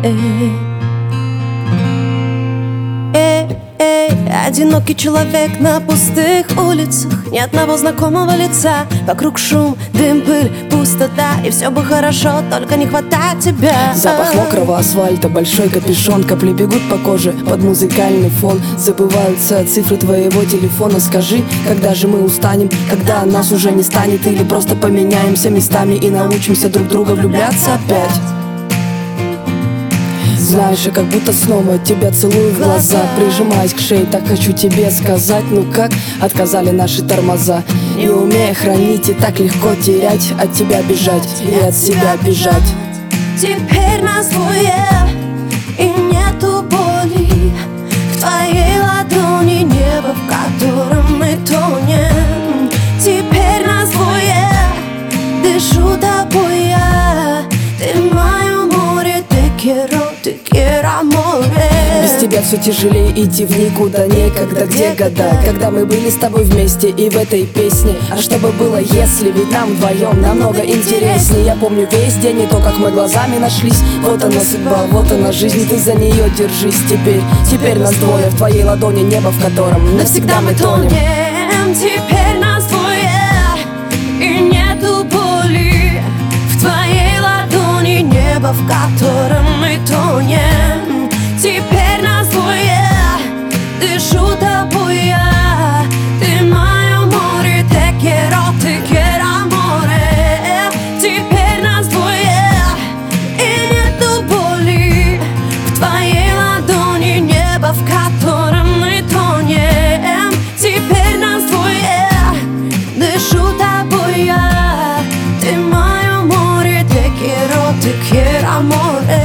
Одинокий человек на пустых улицах, ни одного знакомого лица. Вокруг шум, дым, пыль, пустота. И все бы хорошо, только не хватает тебя. Запах мокрого асфальта, большой капюшон. Капли бегут по коже под музыкальный фон. Забываются цифры твоего телефона. Скажи, когда же мы устанем, когда нас уже не станет? Или просто поменяемся местами и научимся друг друга влюбляться опять? Знаешь, я как будто снова тебя целую в глаза, прижимаясь к шее, так хочу тебе сказать. Ну как отказали наши тормоза, не умея хранить и так легко терять. От тебя бежать и от себя бежать. Теперь нас двое и нету боли. В твоей ладони небо, в котором мы тонем. Теперь нас двое, дышу тобой я. Ты мое море, te quiero amore. Без тебя все тяжелее идти в никуда, некогда, где года, когда мы были с тобой вместе и в этой песне. А что бы было, если, ведь нам вдвоем намного интереснее. Я помню весь день и то, как мы глазами нашлись. Вот она судьба, вот она жизнь, ты за нее держись. Теперь нас двое, в твоей ладони небо, в котором навсегда мы тонем. Теперь нас двое и нету боли. В твоей ладони небо, в котором мы тонем. Теперь нас двое, дышу тобой я. Ты мое море, te quiero amore. Теперь нас двое и нету боли. В твоей ладони небо, в котором мы тонем. Теперь нас двое, дышу тобой я. Ты мое море, te quiero amore.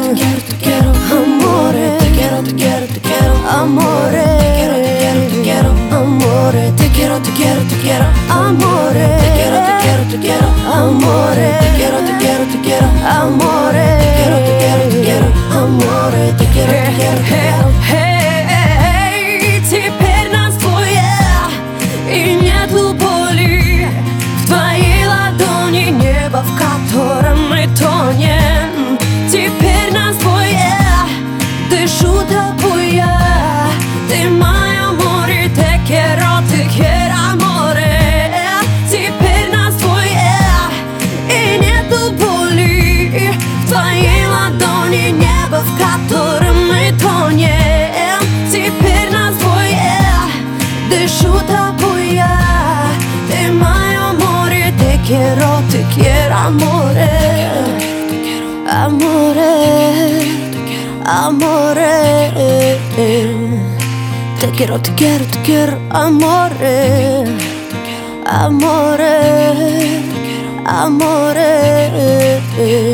Amore, te quiero, amore, te quiero, amore, te quiero, amore, te quiero, amore, te quiero, amore, te quiero. Теперь нас двое и нету боли. В твоей ладони небо, в котором мы тонем. Теперь нас двое, дышу тобой я. Ты мое море, te quiero amore. Теперь нас двое и нету боли. В твоей ладони небо, в котором мы тонем. Теперь нас двое, дышу тобой я. Ты мое море, te quiero amore. Amore, amore. Te quiero, amore. Amore, amore.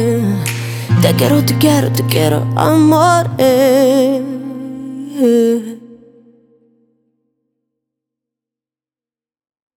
Te quiero, amore.